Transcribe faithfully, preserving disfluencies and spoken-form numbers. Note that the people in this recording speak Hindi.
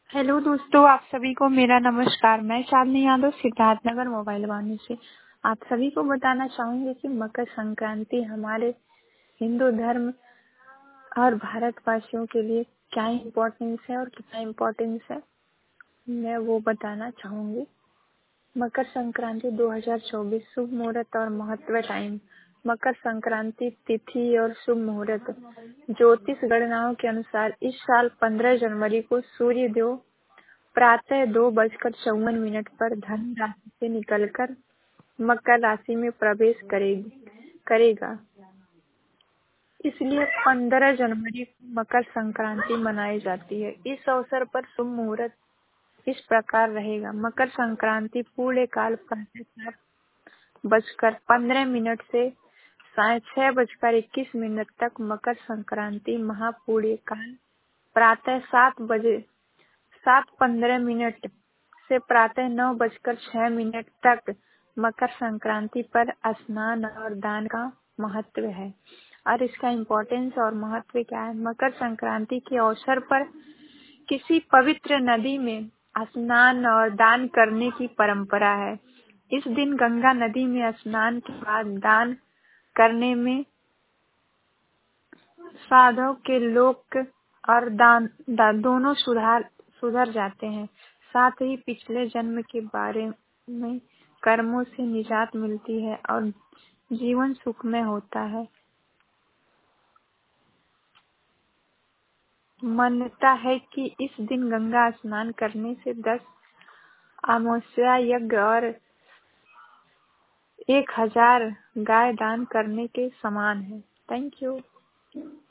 हेलो दोस्तों, आप सभी को मेरा नमस्कार। मैं शालिनी यादव सिद्धार्थनगर मोबाइल वाणी से आप सभी को बताना चाहूंगी कि मकर संक्रांति हमारे हिंदू धर्म और भारतवासियों के लिए क्या इम्पोर्टेंस है और कितना इम्पोर्टेंस है, मैं वो बताना चाहूंगी। मकर संक्रांति दो हज़ार चौबीस शुभ मुहूर्त और महत्व टाइम। मकर संक्रांति तिथि और शुभ मुहूर्त। ज्योतिष गणनाओं के अनुसार इस साल पंद्रह जनवरी को सूर्य देव प्रातः दो बजकर चौवन मिनट पर धनु राशि से निकलकर मकर राशि में प्रवेश करेगी करेगा इसलिए पंद्रह जनवरी को मकर संक्रांति मनाई जाती है। इस अवसर पर शुभ मुहूर्त इस प्रकार रहेगा। मकर संक्रांति पूर्ण काल प्रातः सात बजकर पंद्रह मिनट से साढ़े छह बजकर इक्कीस मिनट तक। मकर संक्रांति महापूर्ण काल प्रातः सात बजे सात पंद्रह मिनट से प्रातः नौ बजकर छह मिनट तक। मकर संक्रांति पर स्नान और दान का महत्व है और इसका इम्पोर्टेंस और महत्व क्या है। मकर संक्रांति के अवसर पर किसी पवित्र नदी में स्नान और दान करने की परंपरा है। इस दिन गंगा नदी में स्नान के बाद दान करने में साधव के लोक और दान, दान दोनों सुधार सुधर जाते हैं। साथ ही पिछले जन्म के बारे में कर्मों से निजात मिलती है और जीवन सुखमय होता है। मान्यता है कि इस दिन गंगा स्नान करने से दस अमावस्या यज्ञ और एक हजार गाय दान करने के समान है। Thank you.